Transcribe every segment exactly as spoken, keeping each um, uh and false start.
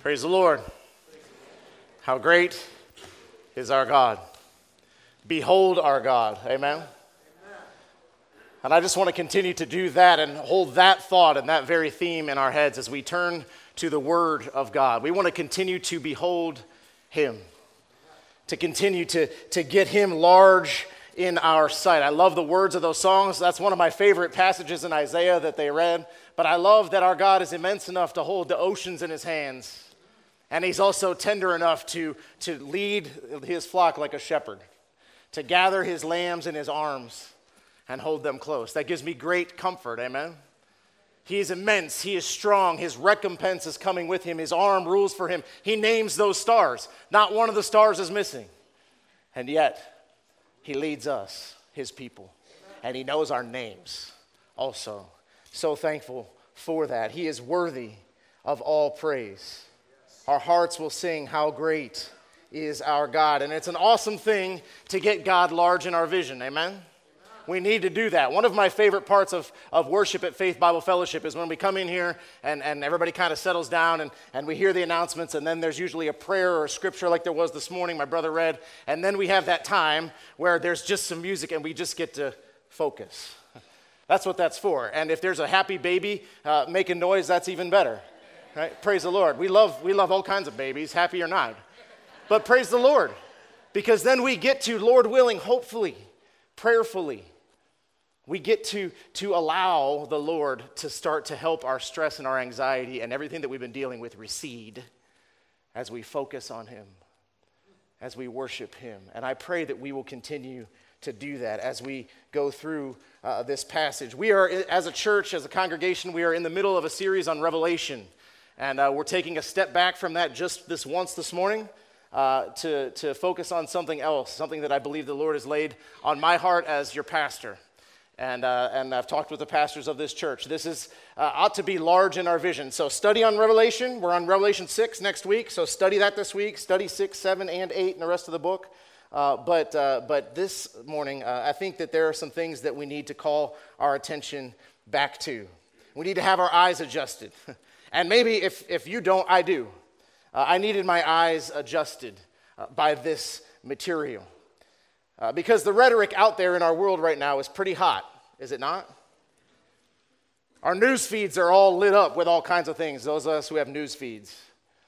Praise the Lord. How great is our God. Behold our God. Amen. And I just want to continue to do that and hold that thought and that very theme in our heads as we turn to the Word of God. We want to continue to behold Him, to continue to, to get Him large in our sight. I love the words of those songs. That's one of my favorite passages in Isaiah that they read. But I love that our God is immense enough to hold the oceans in His hands. And He's also tender enough to, to lead His flock like a shepherd, to gather His lambs in His arms and hold them close. That gives me great comfort, amen? He is immense. He is strong. His recompense is coming with Him. His arm rules for Him. He names those stars. Not one of the stars is missing. And yet, He leads us, His people. And He knows our names also. So thankful for that. He is worthy of all praise. Our hearts will sing, how great is our God. And it's an awesome thing to get God large in our vision, amen? We need to do that. One of my favorite parts of, of worship at Faith Bible Fellowship is when we come in here and, and everybody kind of settles down and, and we hear the announcements, and then there's usually a prayer or a scripture like there was this morning, my brother read, and then we have that time where there's just some music and we just get to focus. That's what that's for. And if there's a happy baby uh, making noise, that's even better. Right? Praise the Lord. We love we love all kinds of babies, happy or not. But praise the Lord, because then we get to, Lord willing, hopefully, prayerfully, we get to, to allow the Lord to start to help our stress and our anxiety and everything that we've been dealing with recede as we focus on Him, as we worship Him. And I pray that we will continue to do that as we go through uh, this passage. We are, as a church, as a congregation, we are in the middle of a series on Revelation. And uh, we're taking a step back from that just this once this morning uh, to, to focus on something else, something that I believe the Lord has laid on my heart as your pastor. And uh, and I've talked with the pastors of this church. This is uh, ought to be large in our vision. So study on Revelation. We're on Revelation six next week. So study that this week. Study six, seven, and eight and the rest of the book. Uh, but uh, but this morning, uh, I think that there are some things that we need to call our attention back to. We need to have our eyes adjusted. And maybe if, if you don't, I do. Uh, I needed my eyes adjusted uh, by this material. Uh, because the rhetoric out there in our world right now is pretty hot, is it not? Our news feeds are all lit up with all kinds of things, those of us who have news feeds.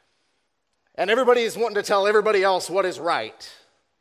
And everybody is wanting to tell everybody else what is right.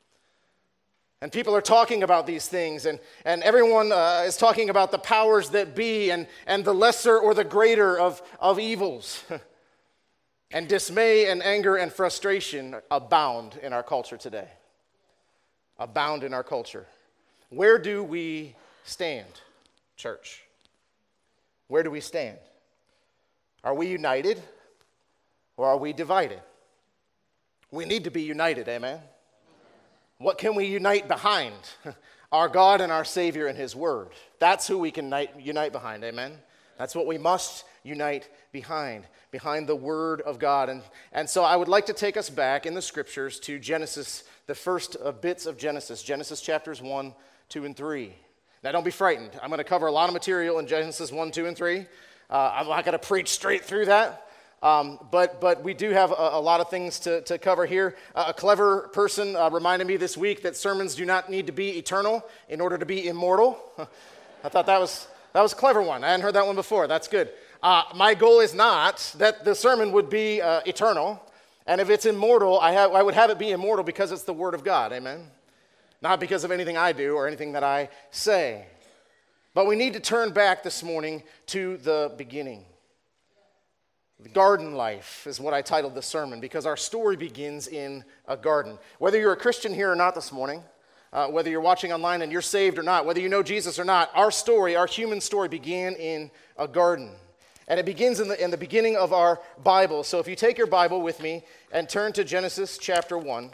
And people are talking about these things, and, and everyone uh, is talking about the powers that be and, and the lesser or the greater of, of evils. And dismay and anger and frustration abound in our culture today. Abound in our culture. Where do we stand, church? Where do we stand? Are we united or are we divided? We need to be united, amen? What can we unite behind? Our God and our Savior and His Word. That's who we can unite, unite behind, amen? That's what we must unite behind, behind the Word of God. And, and so I would like to take us back in the Scriptures to Genesis, the first uh, bits of Genesis, Genesis chapters one, two, and three. Now don't be frightened. I'm going to cover a lot of material in Genesis one, two, and three. Uh, I'm not going to preach straight through that. Um, but but we do have a, a lot of things to, to cover here. Uh, a clever person uh, reminded me this week that sermons do not need to be eternal in order to be immortal. I thought that was that was a clever one. I hadn't heard that one before. That's good. Uh, my goal is not that the sermon would be uh, eternal, and if it's immortal, I have I would have it be immortal because it's the Word of God. Amen. Not because of anything I do or anything that I say. But we need to turn back this morning to the beginning. The garden life is what I titled the sermon, because our story begins in a garden. Whether you're a Christian here or not this morning, uh, whether you're watching online and you're saved or not, whether you know Jesus or not, our story, our human story began in a garden. And it begins in the, in the beginning of our Bible. So if you take your Bible with me and turn to Genesis chapter one,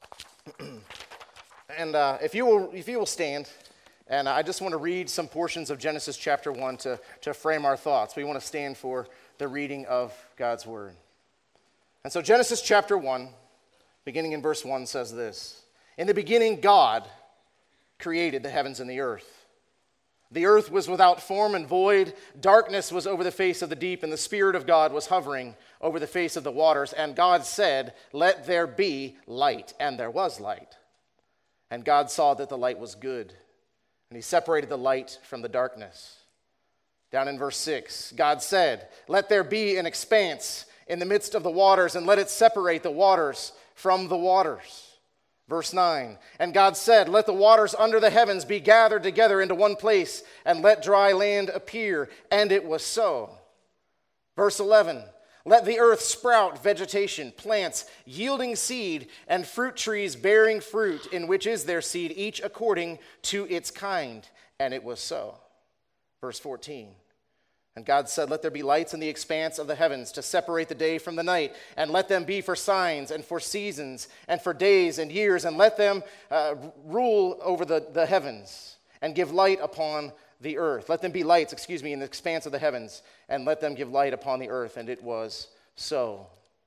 and uh, if you will if you will stand, and I just want to read some portions of Genesis chapter one to, to frame our thoughts. We want to stand for the reading of God's Word. And so Genesis chapter one, beginning in verse one, says this. In the beginning, God created the heavens and the earth. The earth was without form and void. Darkness was over the face of the deep, and the Spirit of God was hovering over the face of the waters. And God said, "Let there be light." And there was light. And God saw that the light was good. And he separated the light from the darkness. Down in verse six, God said, "Let there be an expanse in the midst of the waters, and let it separate the waters from the waters." Verse nine, and God said, "Let the waters under the heavens be gathered together into one place, and let dry land appear." And it was so. Verse eleven, "Let the earth sprout vegetation, plants yielding seed, and fruit trees bearing fruit, in which is their seed, each according to its kind." And it was so. Verse fourteen, and God said, "Let there be lights in the expanse of the heavens to separate the day from the night, and let them be for signs and for seasons and for days and years, and let them uh, rule over the, the heavens and give light upon the earth." Let them be lights, excuse me, in the expanse of the heavens, and let them give light upon the earth. And it was so.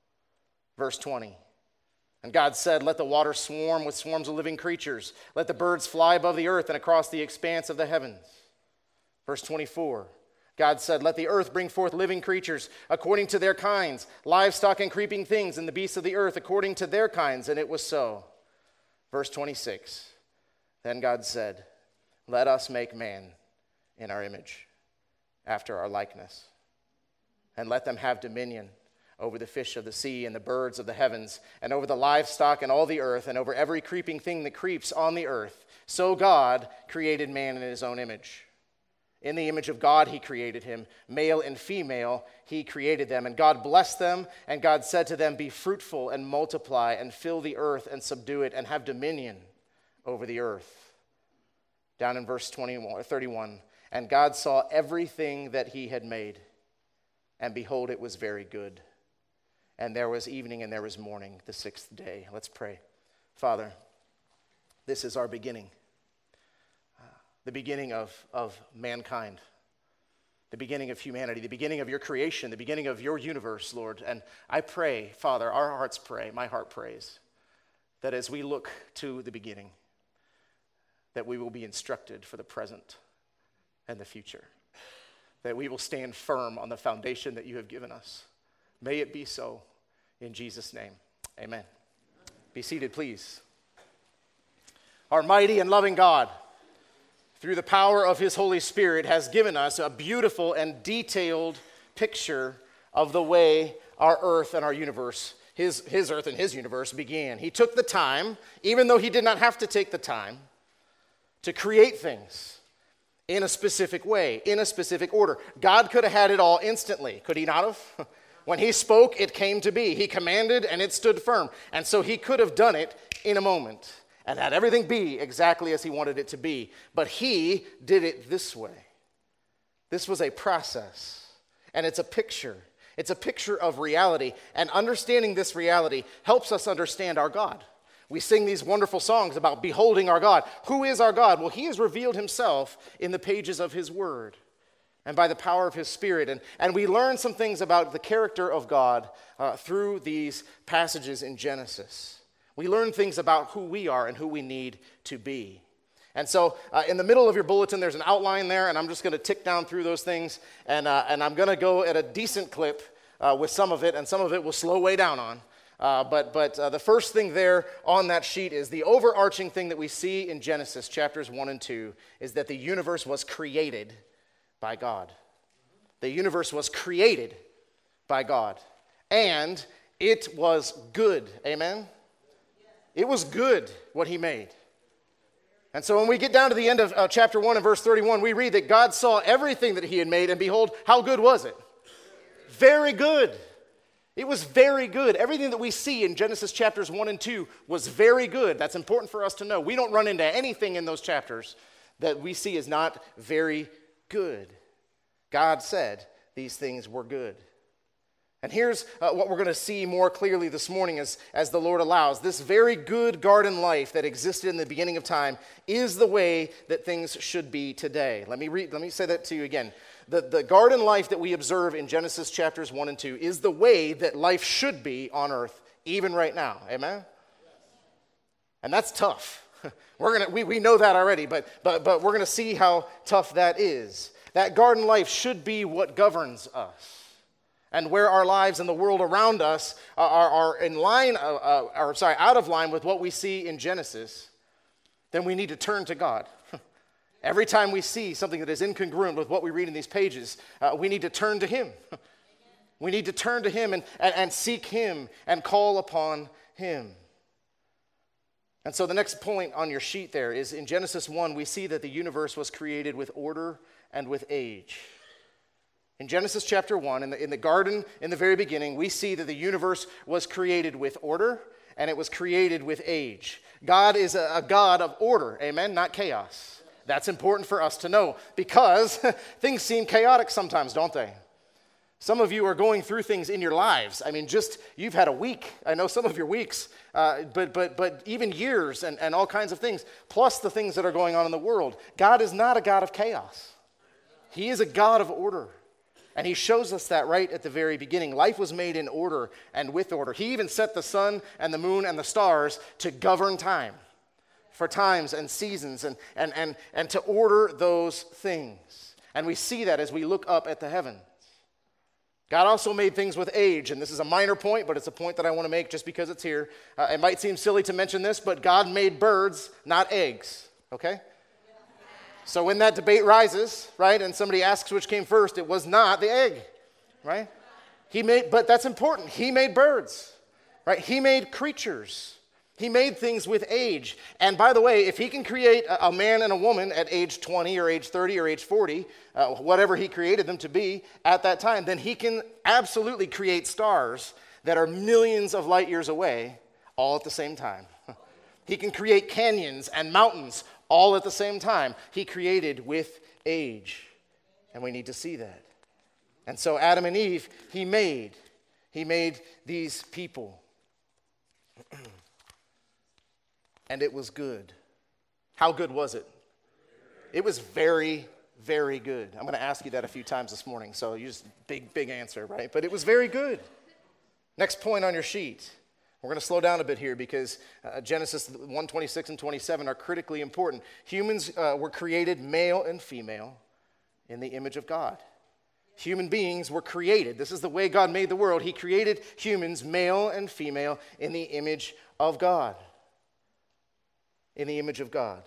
Verse twenty, and God said, "Let the water swarm with swarms of living creatures. Let the birds fly above the earth and across the expanse of the heavens." Verse twenty-four, God said, "Let the earth bring forth living creatures according to their kinds, livestock and creeping things, and the beasts of the earth according to their kinds." And it was so. Verse twenty-six, then God said, "Let us make man in our image, after our likeness, and let them have dominion over the fish of the sea and the birds of the heavens, and over the livestock and all the earth, and over every creeping thing that creeps on the earth." So God created man in his own image. In the image of God he created him. Male and female he created them. And God blessed them, and God said to them, "Be fruitful and multiply, and fill the earth and subdue it, and have dominion over the earth." Down in verse twenty-one, thirty-one, and God saw everything that he had made, and behold, it was very good. And there was evening and there was morning, the sixth day. Let's pray. Father, this is our beginning. The beginning of, of mankind, the beginning of humanity, the beginning of your creation, the beginning of your universe, Lord. And I pray, Father, our hearts pray, my heart prays, that as we look to the beginning, that we will be instructed for the present and the future, that we will stand firm on the foundation that you have given us. May it be so, in Jesus' name, amen. Be seated, please. Our mighty and loving God, through the power of his Holy Spirit, has given us a beautiful and detailed picture of the way our earth and our universe, his, his earth and his universe began. He took the time, even though he did not have to take the time, to create things in a specific way, in a specific order. God could have had it all instantly, could he not have? When he spoke, it came to be. He commanded, and it stood firm. And so he could have done it in a moment and had everything be exactly as he wanted it to be. But he did it this way. This was a process, and it's a picture. It's a picture of reality, and understanding this reality helps us understand our God. We sing these wonderful songs about beholding our God. Who is our God? Well, he has revealed himself in the pages of his word and by the power of his Spirit. And, and we learn some things about the character of God uh, through these passages in Genesis. We learn things about who we are and who we need to be. And so uh, in the middle of your bulletin, there's an outline there, and I'm just going to tick down through those things, and, uh, and I'm going to go at a decent clip uh, with some of it, and some of it will slow way down on. Uh, but but uh, the first thing there on that sheet is the overarching thing that we see in Genesis chapters one and two is that the universe was created by God. The universe was created by God, and it was good. Amen? It was good what he made. And so when we get down to the end of uh, chapter one and verse thirty-one, we read that God saw everything that he had made, and behold, how good was it? Very good. It was very good. Everything that we see in Genesis chapters one and two was very good. That's important for us to know. We don't run into anything in those chapters that we see as not very good. God said these things were good. And here's uh, what we're going to see more clearly this morning as, as the Lord allows. This very good garden life that existed in the beginning of time is the way that things should be today. Let me read, let me say that to you again. The, the garden life that we observe in Genesis chapters one and two is the way that life should be on earth, even right now. Amen? And that's tough. We're gonna we, we know that already, but but but we're gonna see how tough that is. That garden life should be what governs us. And where our lives and the world around us are, are, are in line, uh, uh, or sorry, out of line with what we see in Genesis, then we need to turn to God. Every time we see something that is incongruent with what we read in these pages, uh, we need to turn to Him. We need to turn to Him and, and, and seek Him and call upon Him. And so the next point on your sheet there is in Genesis one, we see that the universe was created with order and with age. In Genesis chapter one, in the, in the garden, in the very beginning, we see that the universe was created with order and it was created with age. God is a, a God of order, amen, not chaos. That's important for us to know because things seem chaotic sometimes, don't they? Some of you are going through things in your lives. I mean, just, you've had a week. I know some of your weeks, uh, but but but even years and, and all kinds of things, plus the things that are going on in the world. God is not a God of chaos. He is a God of order. And He shows us that right at the very beginning. Life was made in order and with order. He even set the sun and the moon and the stars to govern time, for times and seasons, and, and, and, and to order those things. And we see that as we look up at the heavens. God also made things with age, and this is a minor point, but it's a point that I want to make just because it's here. Uh, it might seem silly to mention this, but God made birds, not eggs, okay? So when that debate rises, right, and somebody asks which came first, it was not the egg, right? He made, but that's important. He made birds, right? He made creatures. He made things with age. And by the way, if He can create a, a man and a woman at age twenty or age thirty or age forty, uh, whatever He created them to be at that time, then He can absolutely create stars that are millions of light years away all at the same time. He can create canyons and mountains all at the same time. He created with age. And we need to see that. And so Adam and Eve, He made. He made these people. And it was good. How good was it? It was very, very good. I'm going to ask you that a few times this morning, so you just big, big answer, right? But it was very good. Next point on your sheet. We're going to slow down a bit here because uh, Genesis one twenty-six and twenty-seven are critically important. Humans uh, were created male and female in the image of God. Human beings were created. This is the way God made the world. He created humans, male and female, in the image of God. In the image of God.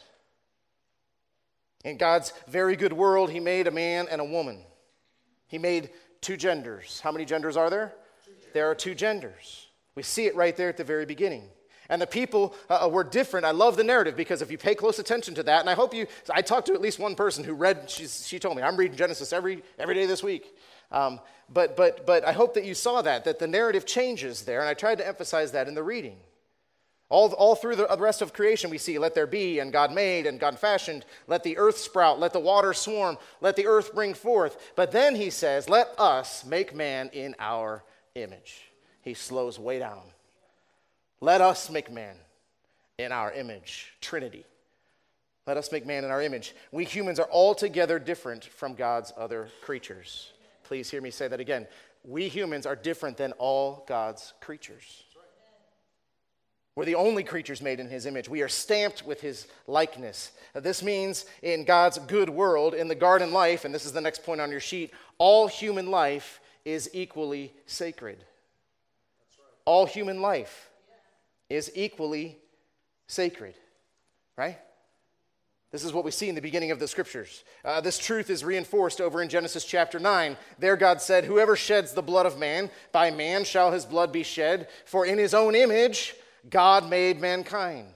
In God's very good world, He made a man and a woman. He made two genders. How many genders are there? There are two genders. We see it right there at the very beginning. And the people uh, were different. I love the narrative because if you pay close attention to that, and I hope you, I talked to at least one person who read, she's, she told me, I'm reading Genesis every every day this week. Um, but, but, but I hope that you saw that, that the narrative changes there, and I tried to emphasize that in the reading. All, all through the rest of creation we see, let there be, and God made, and God fashioned, let the earth sprout, let the waters swarm, let the earth bring forth. But then He says, let us make man in our image. He slows way down. Let us make man in our image. Trinity. Let us make man in our image. We humans are altogether different from God's other creatures. Please hear me say that again. We humans are different than all God's creatures. We're the only creatures made in His image. We are stamped with His likeness. Now, this means in God's good world, in the garden life, and this is the next point on your sheet, all human life is equally sacred. All human life is equally sacred, right? This is what we see in the beginning of the scriptures. Uh, this truth is reinforced over in Genesis chapter nine. There God said, whoever sheds the blood of man, by man shall his blood be shed, for in His own image God made mankind.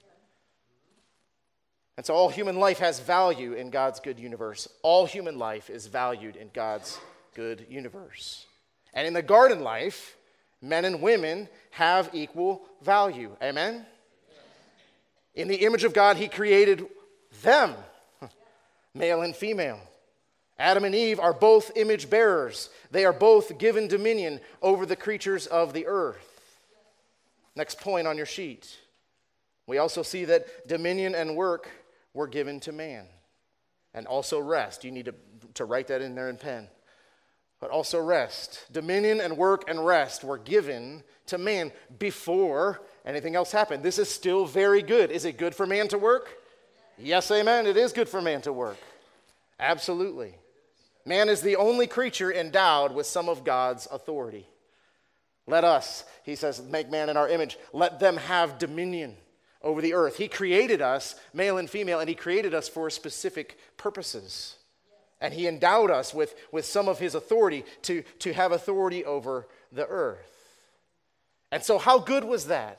And so all human life has value in God's good universe. All human life is valued in God's good universe. And in the garden life, men and women have equal value. Amen? In the image of God, He created them, male and female. Adam and Eve are both image bearers. They are both given dominion over the creatures of the earth. Next point on your sheet. We also see that dominion and work were given to man. And also rest. You need to, to write that in there in pen. but also rest. Dominion and work and rest were given to man before anything else happened. This is still very good. Is it good for man to work? Yes, amen. It is good for man to work. Absolutely. Man is the only creature endowed with some of God's authority. Let us, he says, make man in our image. Let them have dominion over the earth. He created us, male and female, and he created us for specific purposes. And he endowed us with, with some of his authority to, to have authority over the earth. And so how good was that?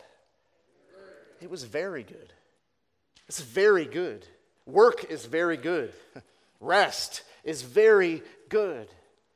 It was very good. It's very good. Work is very good. Rest is very good.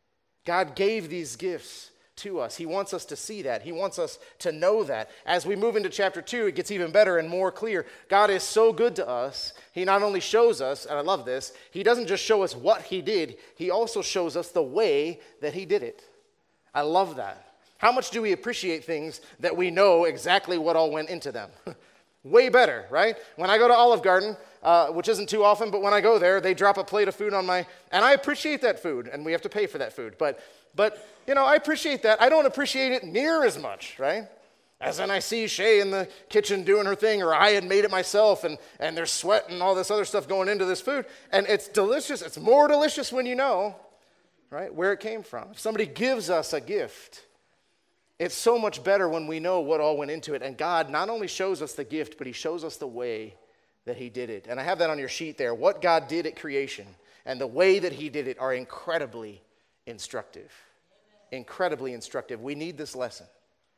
God gave these gifts to us. He wants us to see that. He wants us to know that. As we move into chapter two, it gets even better and more clear. God is so good to us. He not only shows us, and I love this, he doesn't just show us what he did, he also shows us the way that he did it. I love that. How much do we appreciate things that we know exactly what all went into them? Way better, right? When I go to Olive Garden, uh, which isn't too often, but when I go there, they drop a plate of food on my, and I appreciate that food, and we have to pay for that food. But, but you know, I appreciate that. I don't appreciate it near as much, right? As then I see Shay in the kitchen doing her thing, or I had made it myself, and, and there's sweat and all this other stuff going into this food, and it's delicious. It's more delicious when you know, right, where it came from. If somebody gives us a gift, it's so much better when we know what all went into it. And God not only shows us the gift, but he shows us the way that he did it. And I have that on your sheet there. What God did at creation and the way that he did it are incredibly instructive. Incredibly instructive. We need this lesson.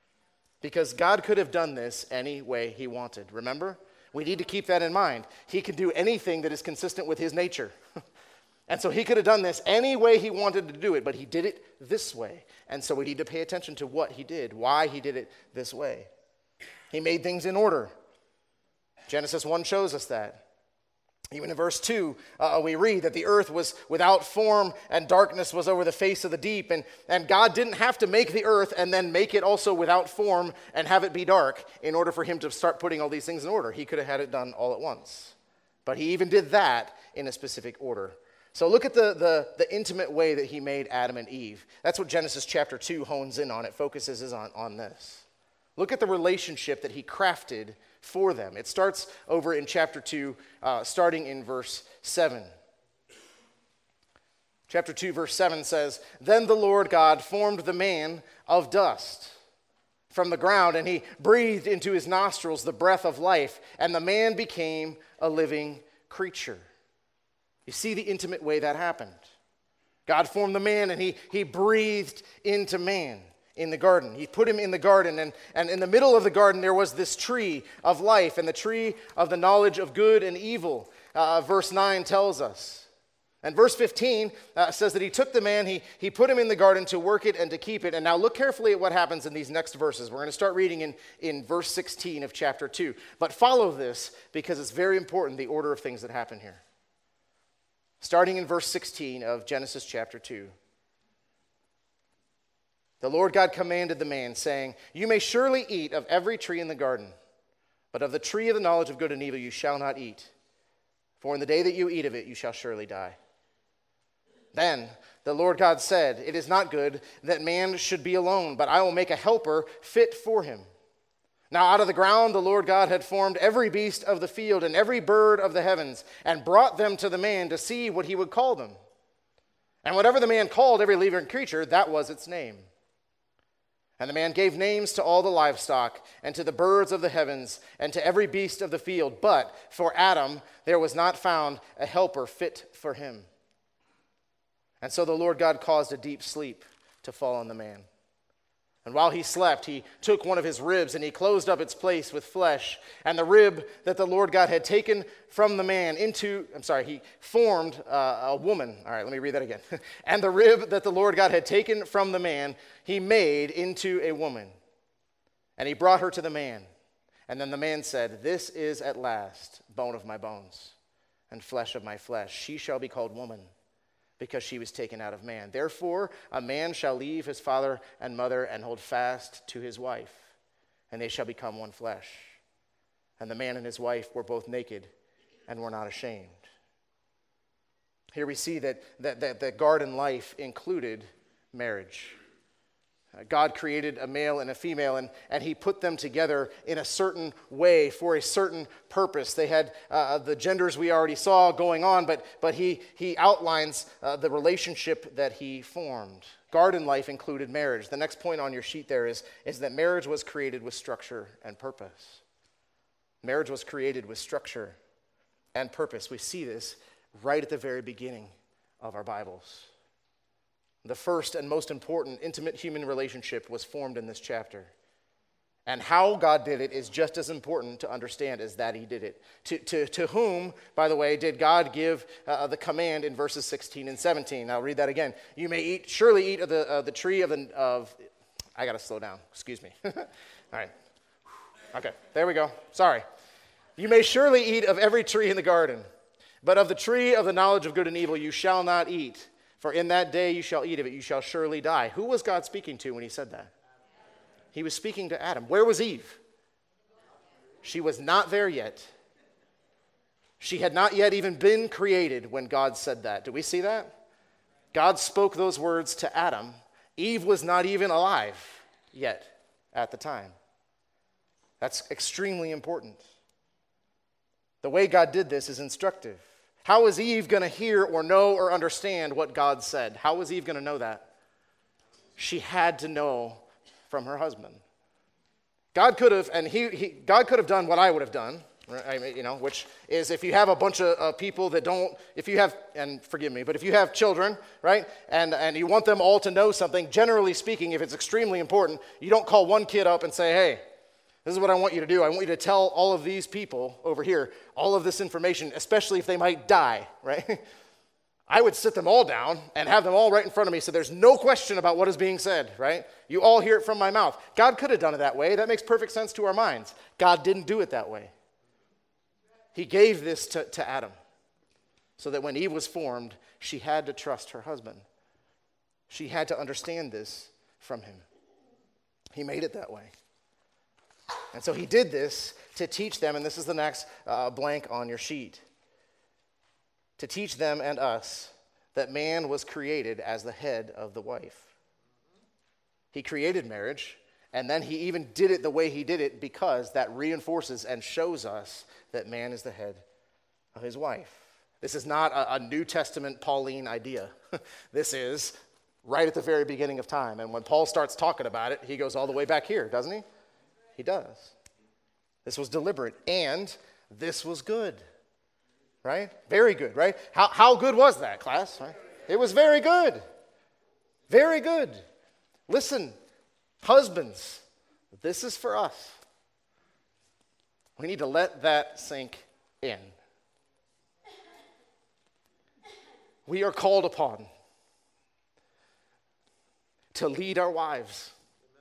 Because God could have done this any way he wanted. Remember? We need to keep that in mind. He can do anything that is consistent with his nature. And so he could have done this any way he wanted to do it, but he did it this way. And so we need to pay attention to what he did, why he did it this way. He made things in order. Genesis one shows us that. Even in verse two, uh, we read that the earth was without form and darkness was over the face of the deep. And, and God didn't have to make the earth and then make it also without form and have it be dark in order for him to start putting all these things in order. He could have had it done all at once. But he even did that in a specific order. So look at the, the, the intimate way that he made Adam and Eve. That's what Genesis chapter two hones in on. It focuses on, on this. Look at the relationship that he crafted for them. It starts over in chapter two, uh, starting in verse seven. Chapter two, verse seven says, "Then the Lord God formed the man of dust from the ground, and he breathed into his nostrils the breath of life, and the man became a living creature." You see the intimate way that happened. God formed the man, and he, he breathed into man in the garden. He put him in the garden, and, and in the middle of the garden there was this tree of life and the tree of the knowledge of good and evil, uh, verse nine tells us. And verse fifteen uh, says that he took the man, he, he put him in the garden to work it and to keep it. And now look carefully at what happens in these next verses. We're going to start reading in, in verse sixteen of chapter two. But follow this because it's very important, the order of things that happen here. Starting in verse sixteen of Genesis chapter two. "The Lord God commanded the man, saying, 'You may surely eat of every tree in the garden, but of the tree of the knowledge of good and evil you shall not eat. For in the day that you eat of it, you shall surely die.' Then the Lord God said, 'It is not good that man should be alone, but I will make a helper fit for him.' Now out of the ground the Lord God had formed every beast of the field and every bird of the heavens, and brought them to the man to see what he would call them. And whatever the man called every living creature, that was its name. And the man gave names to all the livestock, and to the birds of the heavens, and to every beast of the field. But for Adam there was not found a helper fit for him. And so the Lord God caused a deep sleep to fall on the man. And while he slept, he took one of his ribs, and he closed up its place with flesh. And the rib that the Lord God had taken from the man into, I'm sorry, he formed uh, a woman. All right, let me read that again. And the rib that the Lord God had taken from the man, he made into a woman. And he brought her to the man. And then the man said, 'This is at last bone of my bones and flesh of my flesh. She shall be called woman, because she was taken out of man. Therefore, a man shall leave his father and mother and hold fast to his wife, and they shall become one flesh. And the man and his wife were both naked and were not ashamed.'" Here we see that, that, that, that garden life included marriage. Uh, God created a male and a female, and, and he put them together in a certain way for a certain purpose. They had uh, the genders we already saw going on, but, but he, he outlines uh, the relationship that he formed. Garden life included marriage. The next point on your sheet there is, is that marriage was created with structure and purpose. Marriage was created with structure and purpose. We see this right at the very beginning of our Bibles. The first and most important intimate human relationship was formed in this chapter. And how God did it is just as important to understand as that he did it. To, to, to whom, by the way, did God give uh, the command in verses sixteen and seventeen? I'll read that again. You may eat, surely eat of the, uh, the tree of the, of, I got to slow down, excuse me. All right. Okay, there we go. Sorry. You may surely eat of every tree in the garden, but of the tree of the knowledge of good and evil you shall not eat. For in that day you shall eat of it, you shall surely die. Who was God speaking to when he said that? He was speaking to Adam. Where was Eve? She was not there yet. She had not yet even been created when God said that. Do we see that? God spoke those words to Adam. Eve was not even alive yet at the time. That's extremely important. The way God did this is instructive. How is Eve going to hear or know or understand what God said? How was Eve going to know that? She had to know from her husband. God could have, and he, he God could have done what I would have done, right? I mean, you know, which is if you have a bunch of uh, people that don't, if you have, and forgive me, but if you have children, right, and, and you want them all to know something, generally speaking, if it's extremely important, you don't call one kid up and say, hey, this is what I want you to do. I want you to tell all of these people over here all of this information, especially if they might die, right? I would sit them all down and have them all right in front of me so there's no question about what is being said, right? You all hear it from my mouth. God could have done it that way. That makes perfect sense to our minds. God didn't do it that way. He gave this to, to Adam so that when Eve was formed, she had to trust her husband. She had to understand this from him. He made it that way. And so he did this to teach them, and this is the next uh, blank on your sheet, to teach them and us that man was created as the head of the wife. He created marriage, and then he even did it the way he did it because that reinforces and shows us that man is the head of his wife. This is not a, a New Testament Pauline idea. This is right at the very beginning of time. And when Paul starts talking about it, he goes all the way back here, doesn't he? He does. This was deliberate, and this was good, right? Very good, right? How, how good was that, class? Right? It was very good. Very good. Listen, husbands, this is for us. We need to let that sink in. We are called upon to lead our wives.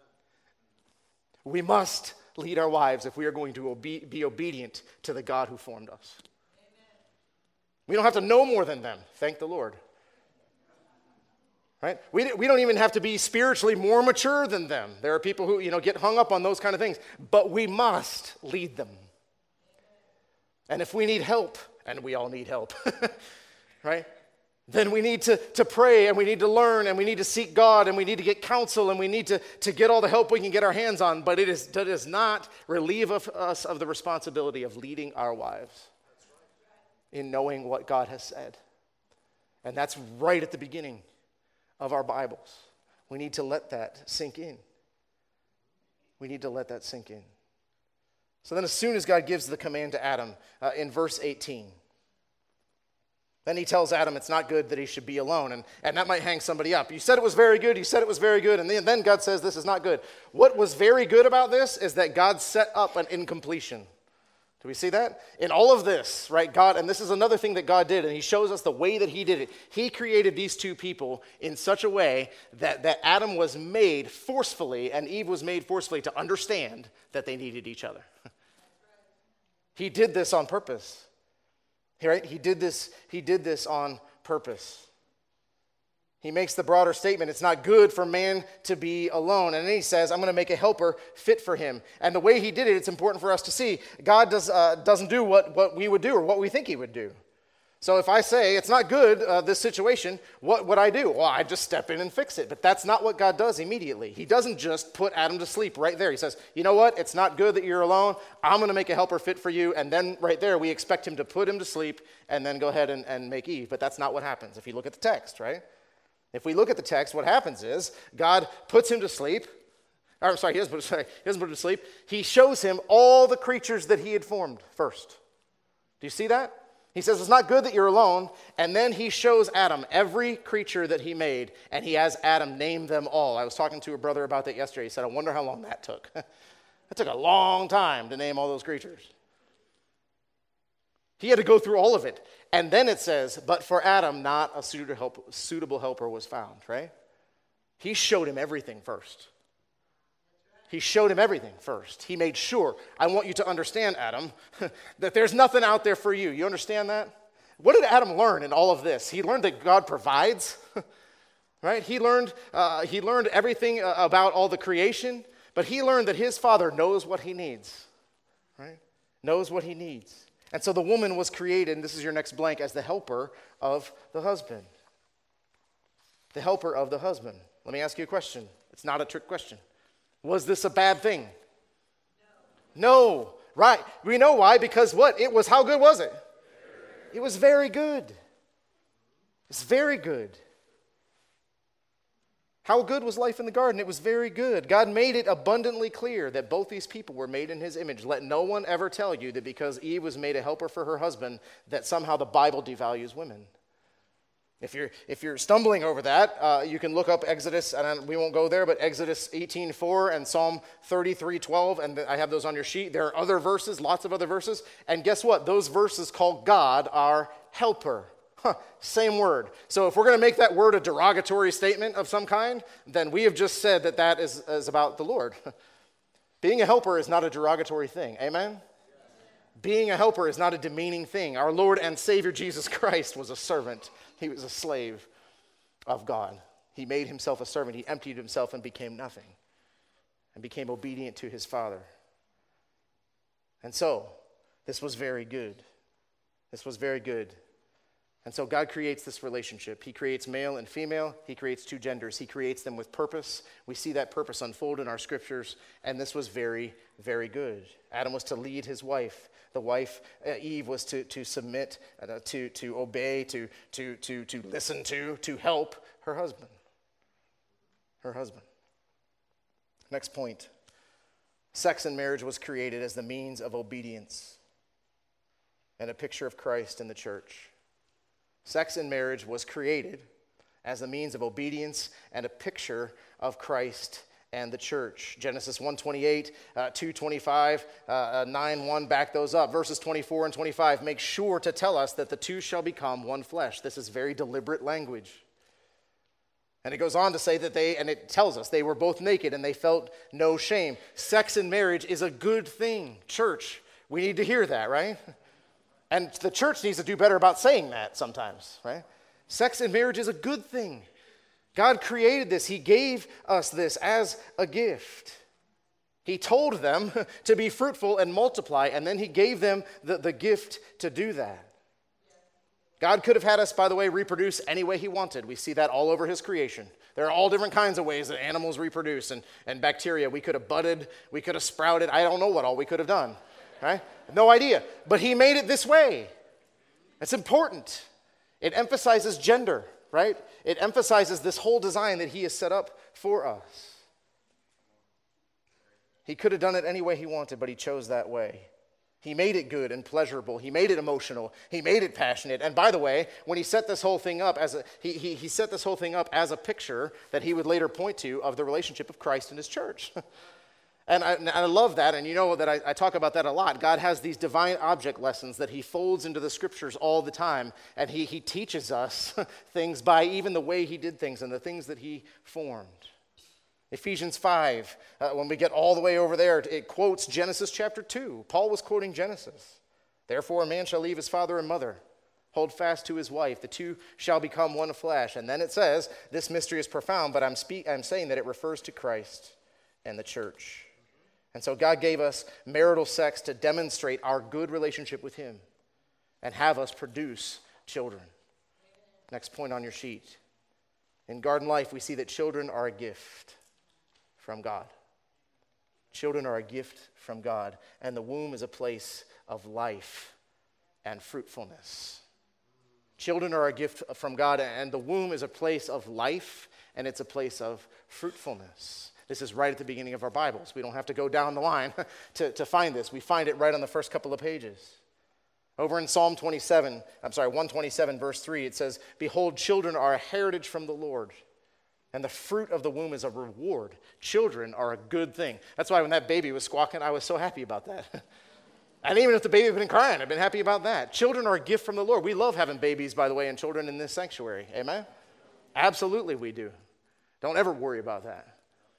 We must lead our wives if we are going to obe- be obedient to the God who formed us. Amen. We don't have to know more than them, thank the Lord. Right? We, we don't even have to be spiritually more mature than them. There are people who, you know, get hung up on those kind of things, but we must lead them. And if we need help, and we all need help, right? Then we need to, to pray, and we need to learn, and we need to seek God, and we need to get counsel, and we need to, to get all the help we can get our hands on. But it, is, it does not relieve of us of the responsibility of leading our wives in knowing what God has said. And that's right at the beginning of our Bibles. We need to let that sink in. We need to let that sink in. So then as soon as God gives the command to Adam, uh, in verse eighteen, then he tells Adam it's not good that he should be alone. And, and that might hang somebody up. You said it was very good. You said it was very good. And then, then God says this is not good. What was very good about this is that God set up an incompletion. Do we see that? In all of this, right, God, and this is another thing that God did, and he shows us the way that he did it. He created these two people in such a way that, that Adam was made forcefully and Eve was made forcefully to understand that they needed each other. He did this on purpose. Right? He did this, he did this on purpose. He makes the broader statement, it's not good for man to be alone. And then he says, I'm going to make a helper fit for him. And the way he did it, it's important for us to see. God does, uh, doesn't do what, what we would do or what we think he would do. So if I say it's not good, uh, this situation, what would I do? Well, I just step in and fix it. But that's not what God does immediately. He doesn't just put Adam to sleep right there. He says, you know what? It's not good that you're alone. I'm going to make a helper fit for you. And then right there, we expect him to put him to sleep and then go ahead and, and make Eve. But that's not what happens if you look at the text, right? If we look at the text, what happens is God puts him to sleep. Or, I'm sorry, he doesn't, put, sorry, he doesn't put him to sleep. He shows him all the creatures that he had formed first. Do you see that? He says, it's not good that you're alone. And then he shows Adam every creature that he made, and he has Adam name them all. I was talking to a brother about that yesterday. He said, I wonder how long that took. It took a long time to name all those creatures. He had to go through all of it. And then it says, but for Adam, not a suitable helper was found, right? He showed him everything first. He showed him everything first. He made sure, I want you to understand, Adam, that there's nothing out there for you. You understand that? What did Adam learn in all of this? He learned that God provides, right? He learned, uh, he learned everything about all the creation, but he learned that his father knows what he needs, right? Knows what he needs. And so the woman was created, and this is your next blank, as the helper of the husband. The helper of the husband. Let me ask you a question. It's not a trick question. Was this a bad thing? No. No. Right. We know why. Because what? It was, how good was it? It was very good. It's very good. How good was life in the garden? It was very good. God made it abundantly clear that both these people were made in his image. Let no one ever tell you that because Eve was made a helper for her husband, that somehow the Bible devalues women. If you're, if you're stumbling over that, uh, you can look up Exodus, and we won't go there, but Exodus eighteen four and Psalm thirty-three twelve, and I have those on your sheet. There are other verses, lots of other verses, and guess what? Those verses call God our helper. Huh, same word. So if we're going to make that word a derogatory statement of some kind, then we have just said that that is, is about the Lord. Being a helper is not a derogatory thing. Amen? Being a helper is not a demeaning thing. Our Lord and Savior Jesus Christ was a servant. He was a slave of God. He made himself a servant. He emptied himself and became nothing and became obedient to his Father. And so, this was very good. This was very good. And so God creates this relationship. He creates male and female. He creates two genders. He creates them with purpose. We see that purpose unfold in our scriptures, and this was very, very good. Adam was to lead his wife. The wife, uh, Eve, was to, to submit, uh, to, to obey, to, to, to, to listen to, to help her husband. Her husband. Next point. Sex in marriage was created as the means of obedience and a picture of Christ in the church. Sex in marriage was created as a means of obedience and a picture of Christ and the church. Genesis one twenty-eight, uh, two twenty-five, uh, nine one, back those up. Verses twenty-four and twenty-five make sure to tell us that the two shall become one flesh. This is very deliberate language. And it goes on to say that they, and it tells us, they were both naked and they felt no shame. Sex in marriage is a good thing. Church, we need to hear that, right? And the church needs to do better about saying that sometimes, right? Sex in marriage is a good thing. God created this. He gave us this as a gift. He told them to be fruitful and multiply, and then he gave them the, the gift to do that. God could have had us, by the way, reproduce any way he wanted. We see that all over his creation. There are all different kinds of ways that animals reproduce, and, and bacteria. We could have budded, we could have sprouted. I don't know what all we could have done. Right? No idea. But he made it this way. It's important. It emphasizes gender, right? It emphasizes this whole design that he has set up for us. He could have done it any way he wanted, but he chose that way. He made it good and pleasurable. He made it emotional. He made it passionate. And by the way, when he set this whole thing up as a he, he, he set this whole thing up as a picture that he would later point to of the relationship of Christ and his church. And I, and I love that, and you know that I, I talk about that a lot. God has these divine object lessons that he folds into the scriptures all the time, and he, he teaches us things by even the way he did things and the things that he formed. Ephesians five, uh, when we get all the way over there, it quotes Genesis chapter two. Paul was quoting Genesis. Therefore a man shall leave his father and mother, hold fast to his wife, the two shall become one flesh. And then it says, this mystery is profound, but I'm, spe- I'm saying that it refers to Christ and the church. And so God gave us marital sex to demonstrate our good relationship with him and have us produce children. Next point on your sheet. In garden life, we see that children are a gift from God. Children are a gift from God, and the womb is a place of life and fruitfulness. Children are a gift from God, and the womb is a place of life, and it's a place of fruitfulness. This is right at the beginning of our Bibles. We don't have to go down the line to, to find this. We find it right on the first couple of pages. Over in Psalm twenty-seven, I'm sorry, one twenty-seven, verse three, it says, "Behold, children are a heritage from the Lord, and the fruit of the womb is a reward." Children are a good thing. That's why when that baby was squawking, I was so happy about that. And even if the baby had been crying, I've been happy about that. Children are a gift from the Lord. We love having babies, by the way, and children in this sanctuary. Amen? Absolutely we do. Don't ever worry about that.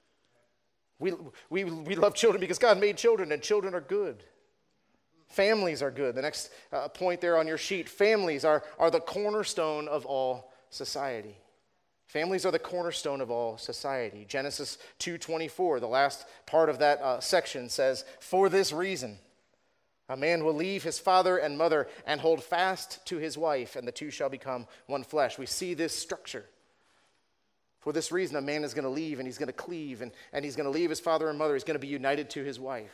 We, we, we love children because God made children, and children are good. Families are good. The next uh, point there on your sheet, families are, are the cornerstone of all society. Families are the cornerstone of all society. Genesis two twenty-four, the last part of that uh, section says, "For this reason, a man will leave his father and mother and hold fast to his wife, and the two shall become one flesh." We see this structure. For this reason, a man is going to leave, and he's going to cleave, and, and he's going to leave his father and mother. He's going to be united to his wife.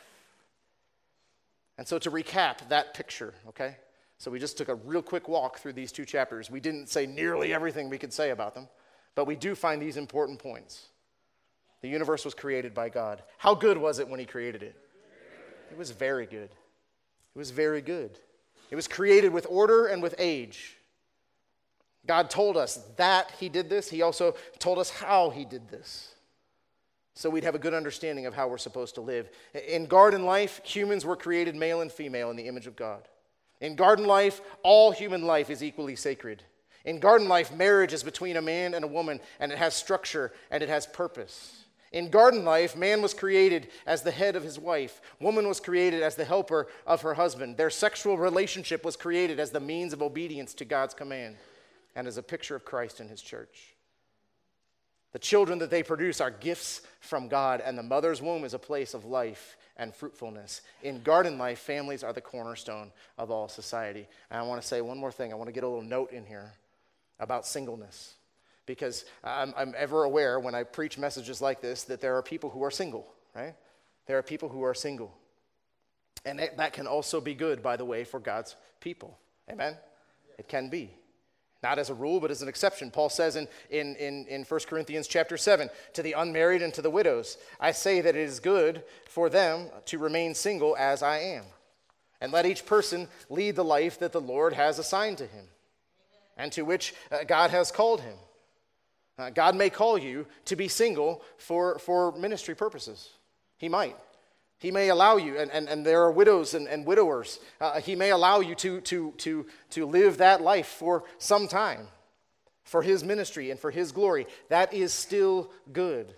And so to recap that picture, okay? So we just took a real quick walk through these two chapters. We didn't say nearly everything we could say about them, but we do find these important points. The universe was created by God. How good was it when he created it? It was very good. It was very good. It was created with order and with age. God told us that he did this. He also told us how he did this, so we'd have a good understanding of how we're supposed to live. In garden life, humans were created male and female in the image of God. In garden life, all human life is equally sacred. In garden life, marriage is between a man and a woman, and it has structure and it has purpose. In garden life, man was created as the head of his wife. Woman was created as the helper of her husband. Their sexual relationship was created as the means of obedience to God's command and as a picture of Christ and his church. The children that they produce are gifts from God, and the mother's womb is a place of life and fruitfulness. In garden life, families are the cornerstone of all society. And I want to say one more thing. I want to get a little note in here about singleness, because I'm, I'm ever aware when I preach messages like this that there are people who are single, right? There are people who are single. And that, that can also be good, by the way, for God's people. Amen? It can be. Not as a rule, but as an exception. Paul says in, in, in, in First Corinthians chapter seven, "To the unmarried and to the widows, I say that it is good for them to remain single as I am. And let each person lead the life that the Lord has assigned to him, and to which uh, God has called him." Uh, God may call you to be single for, for ministry purposes. He might. He may allow you, and, and, and there are widows and, and widowers, uh, he may allow you to, to, to, to live that life for some time, for his ministry and for his glory. That is still good.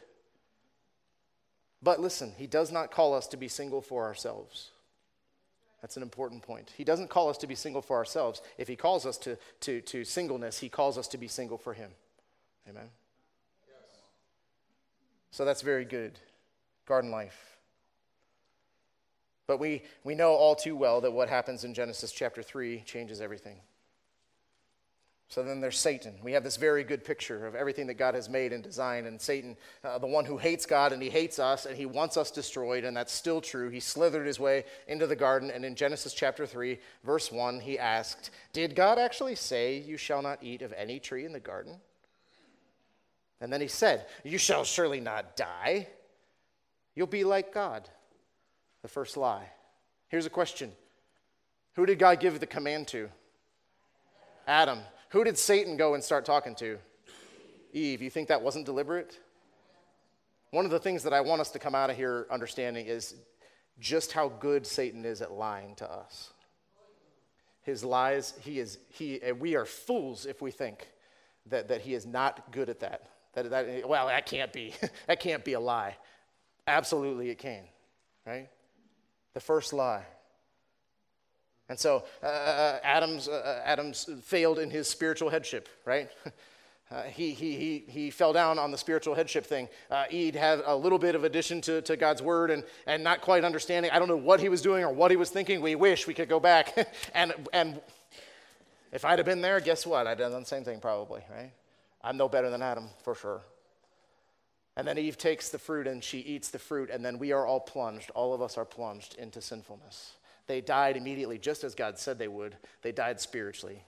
But listen, he does not call us to be single for ourselves. That's an important point. He doesn't call us to be single for ourselves. If he calls us to, to, to singleness, he calls us to be single for him. Amen? Yes. So that's very good. Garden life. But we, we know all too well that what happens in Genesis chapter three changes everything. So then there's Satan. We have this very good picture of everything that God has made and designed. And Satan, uh, the one who hates God, and he hates us, and he wants us destroyed, and that's still true. He slithered his way into the garden, and in Genesis chapter three, verse one, he asked, "Did God actually say you shall not eat of any tree in the garden?" And then he said, "You shall surely not die. You'll be like God." The first lie. Here's a question. Who did God give the command to? Adam. Who did Satan go and start talking to? Eve. You think that wasn't deliberate? One of the things that I want us to come out of here understanding is just how good Satan is at lying to us. His lies, he is, he, and we are fools if we think that, that he is not good at that. That, that. Well, that can't be. That can't be a lie. Absolutely it can, right? The first lie. And so uh, Adam's, uh, Adam's failed in his spiritual headship, right? Uh, he, he, he, he fell down on the spiritual headship thing. Uh, Eve had a little bit of addition to, to God's word and, and not quite understanding. I don't know what he was doing or what he was thinking. We wish we could go back and, and If I'd have been there, guess what? I'd have done the same thing probably, right? I'm no better than Adam, for sure. And then Eve takes the fruit and she eats the fruit, and then we are all plunged, all of us are plunged into sinfulness. They died immediately, just as God said they would. They died spiritually.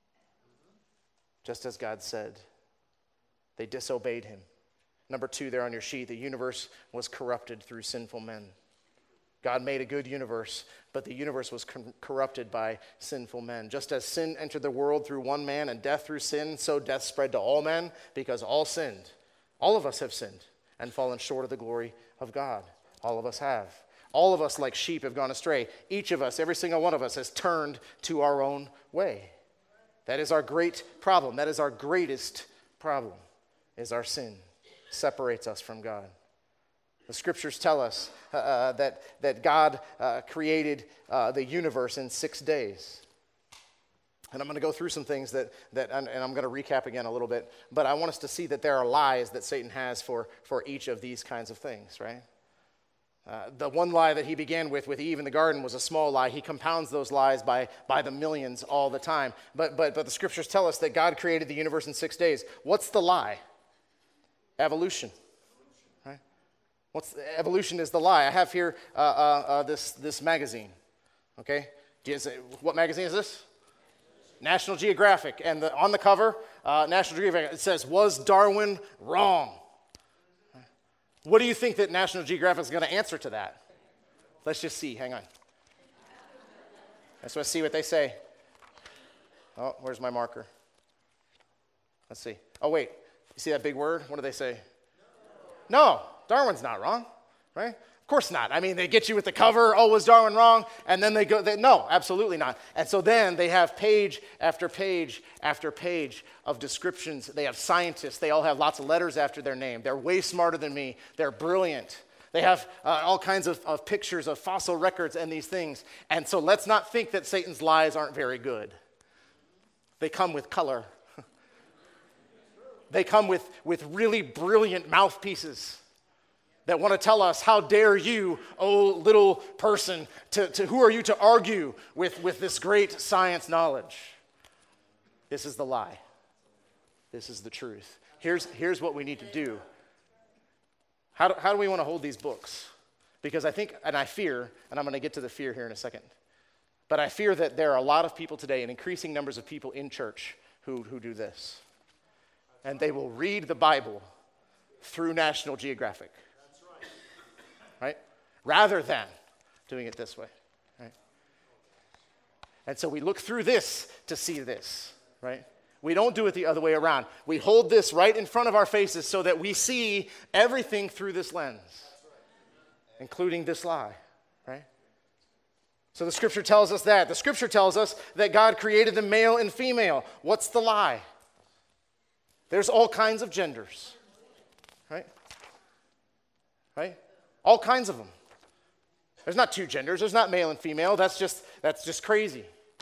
Just as God said. They disobeyed him. Number two there on your sheet, the universe was corrupted through sinful men. God made a good universe, but the universe was con- corrupted by sinful men. Just as sin entered the world through one man and death through sin, so death spread to all men because all sinned. All of us have sinned and fallen short of the glory of God. All of us have. All of us, like sheep, have gone astray. Each of us, every single one of us, has turned to our own way. That is our great problem. That is our greatest problem, is our sin. Separates us from God. The scriptures tell us uh, that, that God uh, created uh, the universe in six days. And I'm going to go through some things that, that and, and I'm going to recap again a little bit, but I want us to see that there are lies that Satan has for, for each of these kinds of things, right? Uh, the one lie that he began with, with Eve in the garden, was a small lie. He compounds those lies by, by the millions all the time. But, but, but the scriptures tell us that God created the universe in six days. What's the lie? Evolution. Right? What's evolution is the lie. I have here uh, uh, uh, this, this magazine. Okay? Do you say, what magazine is this? National Geographic, and the, on the cover, uh, National Geographic, it says, "Was Darwin wrong?" What do you think that National Geographic is going to answer to that? Let's just see. Hang on. Let's just see what they say. Oh, where's my marker? Let's see. Oh, wait. You see that big word? What do they say? No, Darwin's not wrong, right? Of course not. I mean, they get you with the cover, oh, was Darwin wrong? And then they go, they, no, absolutely not. And so then they have page after page after page of descriptions. They have scientists. They all have lots of letters after their name. They're way smarter than me. They're brilliant. They have uh, all kinds of, of pictures of fossil records and these things. And so let's not think that Satan's lies aren't very good. They come with color. They come with, with really brilliant mouthpieces that want to tell us, how dare you, oh little person, to, to who are you to argue with, with this great science knowledge? This is the lie. This is the truth. Here's, here's what we need to do. How do, how do we want to hold these books? Because I think, and I fear, and I'm going to get to the fear here in a second, but I fear that there are a lot of people today, and increasing numbers of people in church, who, who do this. And they will read the Bible through National Geographic. Right? Rather than doing it this way. Right? And so we look through this to see this. Right? We don't do it the other way around. We hold this right in front of our faces so that we see everything through this lens, including this lie. Right? So the scripture tells us that. The scripture tells us that God created them male and female. What's the lie? There's all kinds of genders. Right? Right? All kinds of them. There's not two genders. There's not male and female. That's just that's just crazy.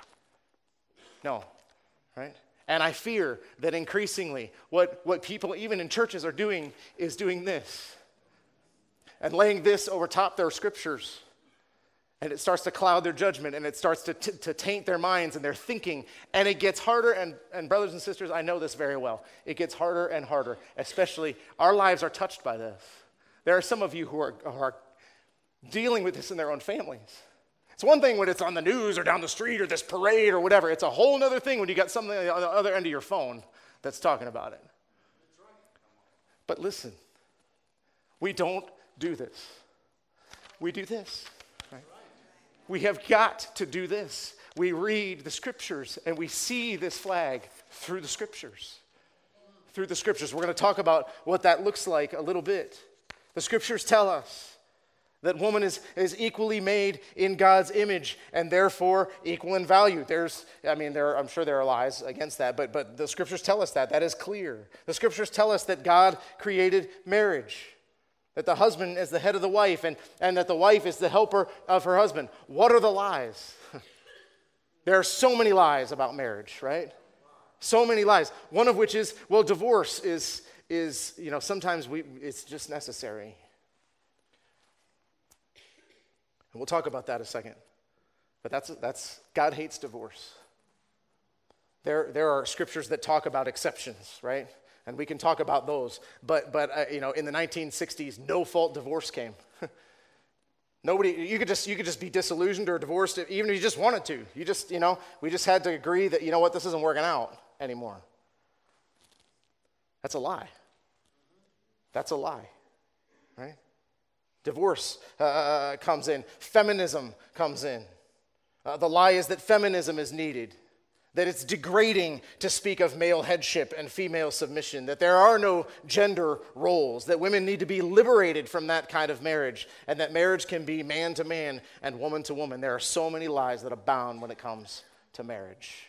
No, right? And I fear that increasingly what, what people, even in churches, are doing is doing this. And laying this over top their scriptures. And it starts to cloud their judgment, and it starts to, t- to taint their minds and their thinking. And it gets harder, and, and brothers and sisters, I know this very well. It gets harder and harder, especially our lives are touched by this. There are some of you who are, who are dealing with this in their own families. It's one thing when it's on the news or down the street or this parade or whatever. It's a whole other thing when you got something on the other end of your phone that's talking about it. But listen, we don't do this. We do this. Right? We have got to do this. We read the scriptures and we see this flag through the scriptures. Through the scriptures. We're going to talk about what that looks like a little bit. The scriptures tell us that woman is, is equally made in God's image and therefore equal in value. There's, I mean, there are, I'm sure there are lies against that, but, but the scriptures tell us that. That is clear. The scriptures tell us that God created marriage, that the husband is the head of the wife, and, and that the wife is the helper of her husband. What are the lies? There are so many lies about marriage, right? So many lies. One of which is, well, divorce is... is, you know, sometimes we it's just necessary. And we'll talk about that in a second. But that's, that's God hates divorce. There, there are scriptures that talk about exceptions, right? And we can talk about those. But, but uh, you know, in the nineteen sixties, no-fault divorce came. Nobody, you could just you could just be disillusioned or divorced, even if you just wanted to. You just, you know, we just had to agree that, you know what, this isn't working out anymore. That's a lie. That's a lie, right? Divorce uh, comes in. Feminism comes in. Uh, the lie is that feminism is needed, that it's degrading to speak of male headship and female submission, that there are no gender roles, that women need to be liberated from that kind of marriage, and that marriage can be man to man and woman to woman. There are so many lies that abound when it comes to marriage.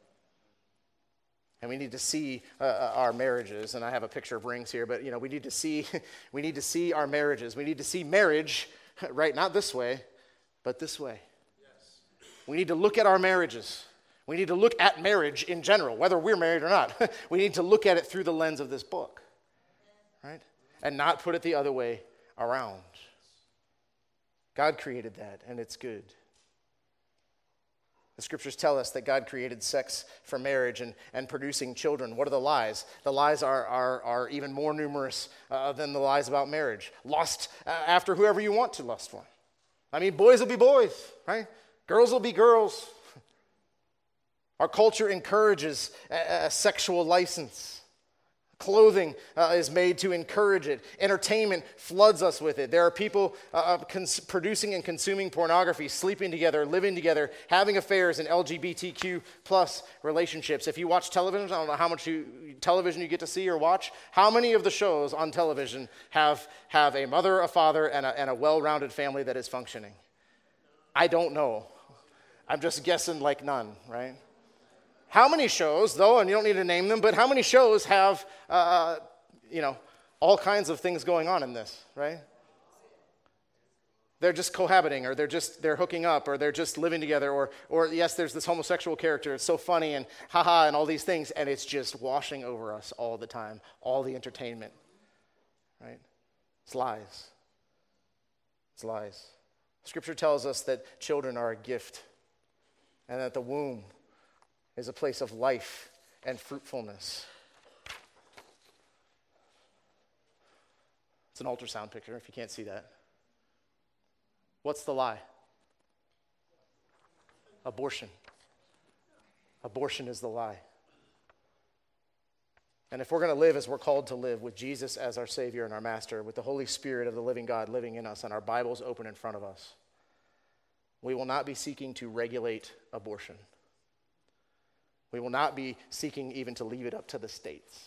And we need to see uh, our marriages, and I have a picture of rings here, but you know, we need to see we need to see our marriages. We need to see marriage, right, not this way, but this way. Yes. We need to look at our marriages. We need to look at marriage in general, whether we're married or not. We need to look at it through the lens of this book, right? And not put it the other way around. God created that, and it's good. The scriptures tell us that God created sex for marriage and, and producing children. What are the lies? The lies are, are, are even more numerous uh, than the lies about marriage. Lust uh, after whoever you want to lust for. I mean, boys will be boys, right? Girls will be girls. Our culture encourages a, a sexual license. Clothing uh, is made to encourage it. Entertainment floods us with it. There are people uh, cons- producing and consuming pornography, sleeping together, living together, having affairs in L G B T Q plus relationships. If you watch television, I don't know how much you, television you get to see or watch. How many of the shows on television have, have a mother, a father, and a, and a well-rounded family that is functioning? I don't know. I'm just guessing like none, right? How many shows, though, and you don't need to name them, but how many shows have, uh, you know, all kinds of things going on in this, right? They're just cohabiting, or they're just, they're hooking up, or they're just living together, or, or yes, there's this homosexual character, it's so funny, and haha, and all these things, and it's just washing over us all the time, all the entertainment, right? It's lies. It's lies. Scripture tells us that children are a gift, and that the womb is a place of life and fruitfulness. It's an ultrasound picture, if you can't see that. What's the lie? Abortion. Abortion is the lie. And if we're going to live as we're called to live, with Jesus as our Savior and our Master, with the Holy Spirit of the living God living in us, and our Bibles open in front of us, we will not be seeking to regulate abortion. We will not be seeking even to leave it up to the states.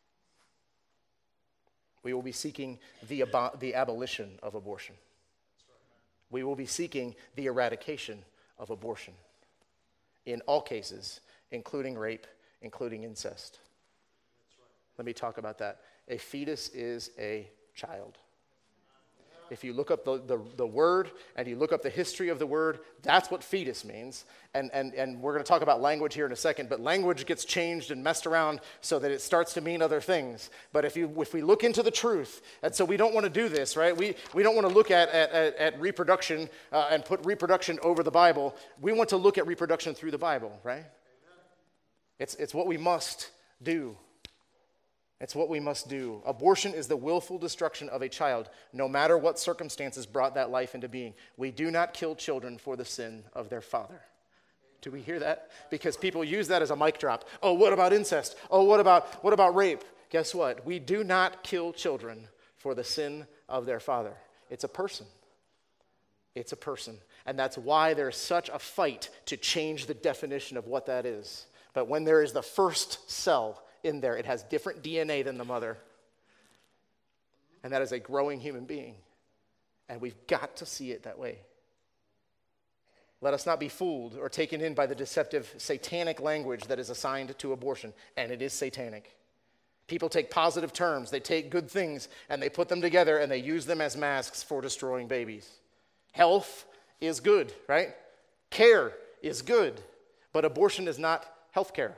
We will be seeking the, abo- the abolition of abortion. We will be seeking the eradication of abortion in all cases, including rape, including incest. Let me talk about that. A fetus is a child. If you look up the, the, the word and you look up the history of the word, that's what fetus means. And, and, and we're going to talk about language here in a second, but language gets changed and messed around so that it starts to mean other things. But if you if we look into the truth, and so we don't want to do this, right? We, we don't want to look at, at, at, at reproduction uh, and put reproduction over the Bible. We want to look at reproduction through the Bible, right? It's, it's what we must do. It's what we must do. Abortion is the willful destruction of a child, no matter what circumstances brought that life into being. We do not kill children for the sin of their father. Do we hear that? Because people use that as a mic drop. Oh, what about incest? Oh, what about what about rape? Guess what? We do not kill children for the sin of their father. It's a person. It's a person. And that's why there's such a fight to change the definition of what that is. But when there is the first cell in there, it has different D N A than the mother. And that is a growing human being. And we've got to see it that way. Let us not be fooled or taken in by the deceptive satanic language that is assigned to abortion. And it is satanic. People take positive terms, they take good things, and they put them together and they use them as masks for destroying babies. Health is good, right? Care is good. But abortion is not health care.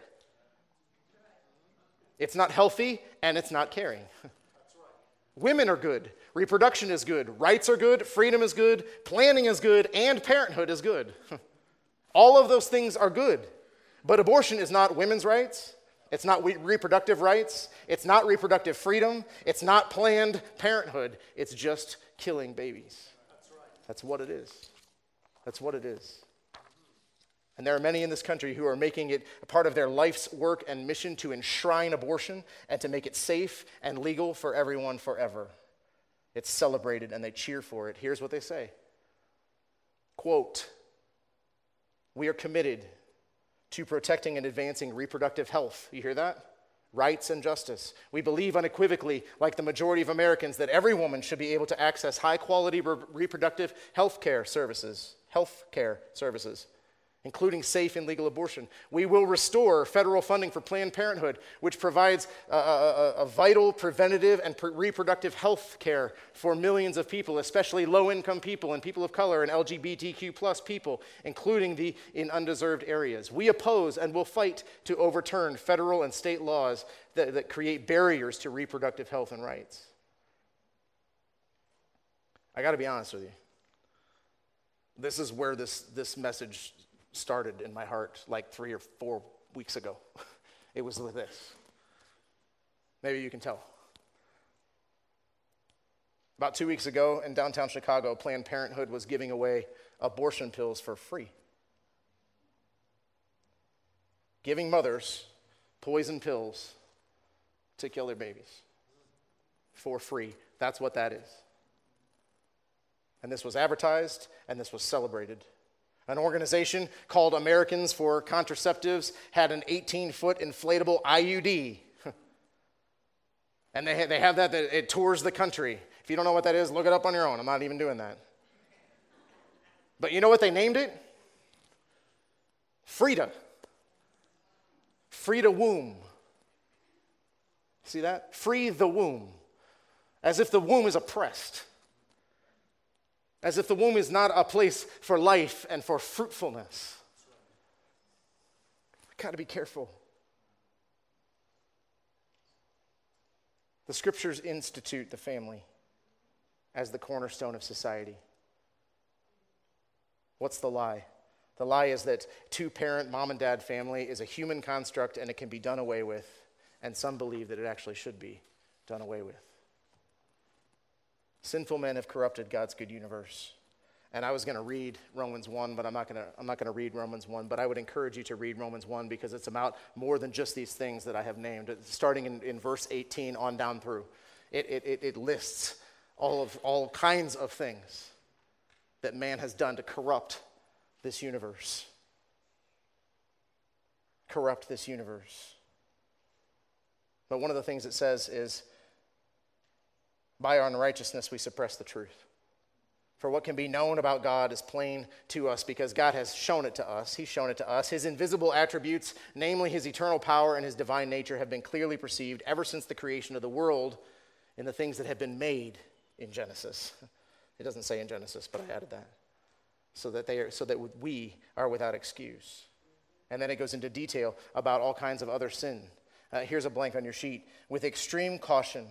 It's not healthy, and it's not caring. Women are good. Reproduction is good. Rights are good. Freedom is good. Planning is good. And parenthood is good. All of those things are good. But abortion is not women's rights. It's not we- reproductive rights. It's not reproductive freedom. It's not Planned Parenthood. It's just killing babies. That's right. That's what it is. That's what it is. And there are many in this country who are making it a part of their life's work and mission to enshrine abortion and to make it safe and legal for everyone forever. It's celebrated and they cheer for it. Here's what they say. Quote, "We are committed to protecting and advancing reproductive health." You hear that? Rights and justice. We believe unequivocally, like the majority of Americans, that every woman should be able to access high-quality re- reproductive health care services, health care services, including safe and legal abortion. We will restore federal funding for Planned Parenthood, which provides a, a, a vital preventative and pre- reproductive health care for millions of people, especially low-income people and people of color and L G B T Q plus people, including the in undeserved areas. We oppose and will fight to overturn federal and state laws that, that create barriers to reproductive health and rights. I got to be honest with you. This is where this, this message started in my heart like three or four weeks ago. It was with this. Maybe you can tell. About two weeks ago in downtown Chicago, Planned Parenthood was giving away abortion pills for free. Giving mothers poison pills to kill their babies for free. That's what that is. And this was advertised and this was celebrated. An organization called Americans for Contraceptives had an eighteen-foot inflatable I U D. And they, ha- they have that, that, it tours the country. If you don't know what that is, look it up on your own. I'm not even doing that. But you know what they named it? Frida. Frida Womb. See that? Free the womb. As if the womb is oppressed. As if the womb is not a place for life and for fruitfulness. Got to be careful. The scriptures institute the family as the cornerstone of society. What's the lie? The lie is that two-parent mom and dad family is a human construct and it can be done away with, and some believe that it actually should be done away with. Sinful men have corrupted God's good universe. And I was going to read Romans one, but I'm not going to I'm not going to read Romans one, but I would encourage you to read Romans one because it's about more than just these things that I have named. Starting in, in verse eighteen on down through. It, it, it lists all of all kinds of things that man has done to corrupt this universe. Corrupt this universe. But one of the things it says is, by our unrighteousness we suppress the truth. For what can be known about God is plain to us because God has shown it to us. He's shown it to us. His invisible attributes, namely his eternal power and his divine nature, have been clearly perceived ever since the creation of the world in the things that have been made in Genesis. It doesn't say in Genesis, but I added that. So that they are, so that we are without excuse. And then it goes into detail about all kinds of other sin. Uh, here's a blank on your sheet. With extreme caution,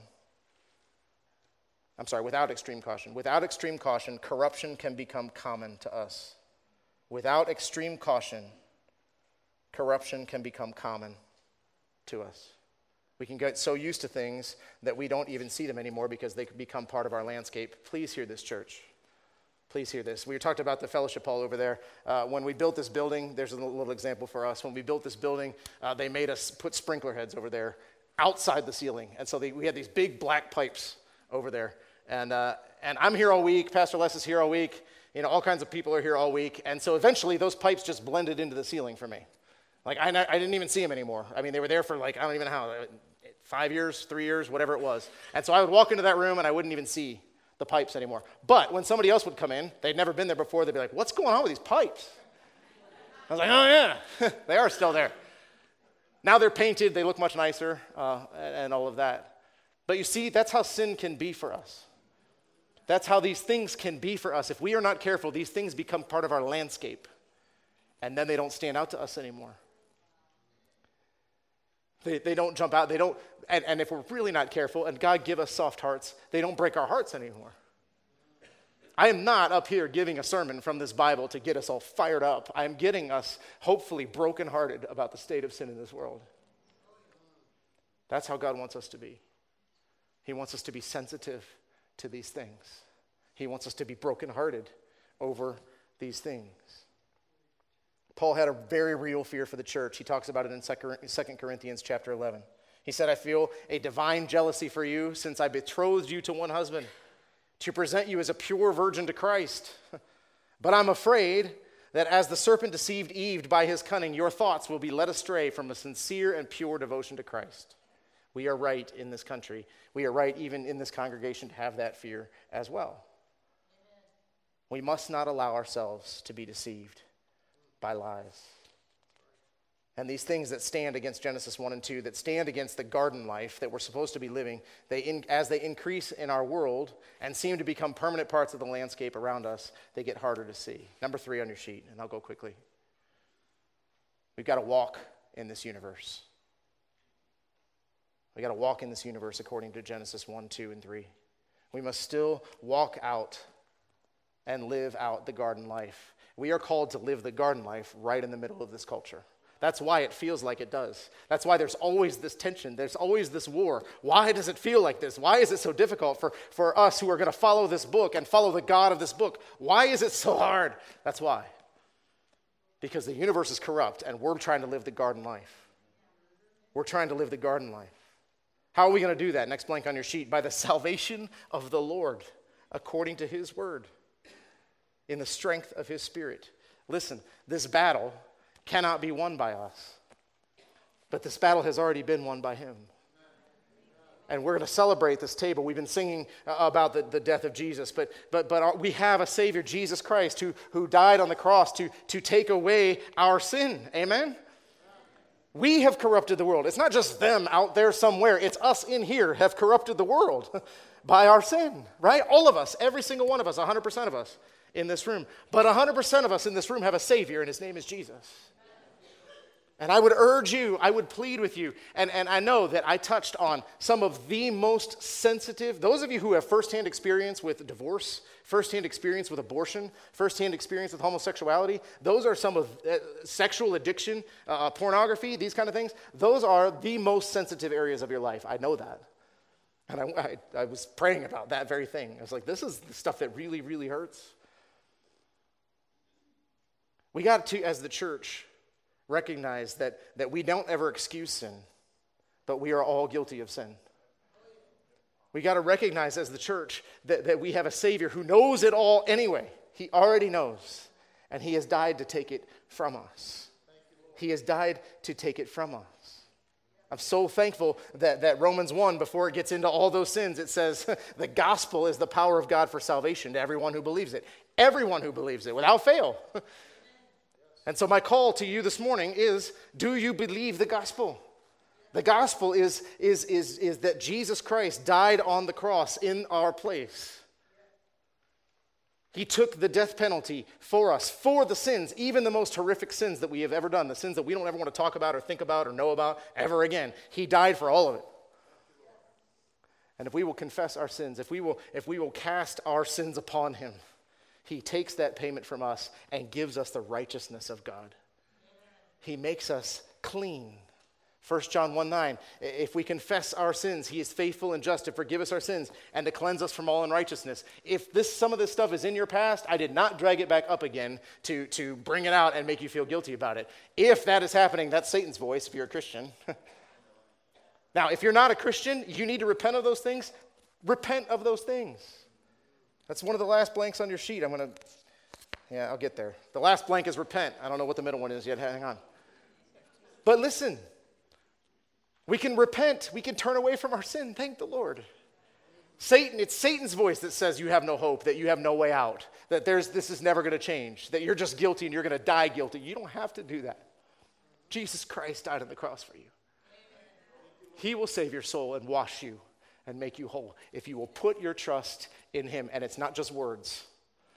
I'm sorry, without extreme caution. Without extreme caution, corruption can become common to us. Without extreme caution, corruption can become common to us. We can get so used to things that we don't even see them anymore because they become part of our landscape. Please hear this, church. Please hear this. We talked about the fellowship hall over there. Uh, when we built this building, there's a little example for us. When we built this building, uh, they made us put sprinkler heads over there outside the ceiling. And so they, we had these big black pipes over there. And uh, and I'm here all week. Pastor Les is here all week. You know, all kinds of people are here all week. And so eventually those pipes just blended into the ceiling for me. Like, I, I didn't even see them anymore. I mean, they were there for like, I don't even know how, five years, three years, whatever it was. And so I would walk into that room and I wouldn't even see the pipes anymore. But when somebody else would come in, they'd never been there before, they'd be like, what's going on with these pipes? I was like, oh yeah, they are still there. Now they're painted, they look much nicer, uh, and all of that. But you see, that's how sin can be for us. That's how these things can be for us. If we are not careful, these things become part of our landscape, and then they don't stand out to us anymore. They, they don't jump out. They don't, and, and if we're really not careful, and God give us soft hearts, they don't break our hearts anymore. I am not up here giving a sermon from this Bible to get us all fired up. I am getting us, hopefully, brokenhearted about the state of sin in this world. That's how God wants us to be. He wants us to be sensitive to these things. He wants us to be brokenhearted over these things. Paul had a very real fear for the church. He talks about it in Second Corinthians chapter eleven. He said, I feel a divine jealousy for you since I betrothed you to one husband to present you as a pure virgin to Christ. But I'm afraid that as the serpent deceived Eve by his cunning, your thoughts will be led astray from a sincere and pure devotion to Christ. We are right in this country. We are right even in this congregation to have that fear as well. Amen. We must not allow ourselves to be deceived by lies. And these things that stand against Genesis one and two, that stand against the garden life that we're supposed to be living, they in, as they increase in our world and seem to become permanent parts of the landscape around us, they get harder to see. Number three on your sheet, and I'll go quickly. We've got to walk in this universe. We've got to walk in this universe according to Genesis one, two, and three. We must still walk out and live out the garden life. We are called to live the garden life right in the middle of this culture. That's why it feels like it does. That's why there's always this tension. There's always this war. Why does it feel like this? Why is it so difficult for, for us who are going to follow this book and follow the God of this book? Why is it so hard? That's why. Because the universe is corrupt and we're trying to live the garden life. We're trying to live the garden life. How are we going to do that? Next blank on your sheet. By the salvation of the Lord, according to his word, in the strength of his spirit. Listen, this battle cannot be won by us. But this battle has already been won by him. And we're going to celebrate this table. We've been singing uh, about the, the death of Jesus, but but but our, we have a Savior, Jesus Christ, who, who died on the cross to, to take away our sin. Amen? We have corrupted the world. It's not just them out there somewhere. It's us in here have corrupted the world by our sin, right? All of us, every single one of us, one hundred percent of us in this room. But one hundred percent of us in this room have a Savior, and his name is Jesus. And I would urge you, I would plead with you, and, and I know that I touched on some of the most sensitive, those of you who have firsthand experience with divorce, firsthand experience with abortion, firsthand experience with homosexuality, those are some of uh, sexual addiction, uh, pornography, these kind of things. Those are the most sensitive areas of your life. I know that. And I, I, I was praying about that very thing. I was like, this is the stuff that really, really hurts. We got to, as the church, recognize that, that we don't ever excuse sin, but we are all guilty of sin. We got to recognize as the church that, that we have a Savior who knows it all anyway. He already knows, and he has died to take it from us. He has died to take it from us. I'm so thankful that, that Romans one, before it gets into all those sins, it says the gospel is the power of God for salvation to everyone who believes it. Everyone who believes it, without fail. And so my call to you this morning is, do you believe the gospel? The gospel is, is, is, is that Jesus Christ died on the cross in our place. He took the death penalty for us, for the sins, even the most horrific sins that we have ever done, the sins that we don't ever want to talk about or think about or know about ever again. He died for all of it. And if we will confess our sins, if we will, if we will cast our sins upon him, he takes that payment from us and gives us the righteousness of God. He makes us clean. First John one nine, if we confess our sins, he is faithful and just to forgive us our sins and to cleanse us from all unrighteousness. If this some of this stuff is in your past, I did not drag it back up again to, to bring it out and make you feel guilty about it. If that is happening, that's Satan's voice if you're a Christian. Now, if you're not a Christian, you need to repent of those things. Repent of those things. That's one of the last blanks on your sheet. I'm going to, yeah, I'll get there. The last blank is repent. I don't know what the middle one is yet. Hang on. But listen, we can repent. We can turn away from our sin. Thank the Lord. Satan, it's Satan's voice that says you have no hope, that you have no way out, that there's this is never going to change, that you're just guilty and you're going to die guilty. You don't have to do that. Jesus Christ died on the cross for you. He will save your soul and wash you and make you whole if you will put your trust in him. And it's not just words.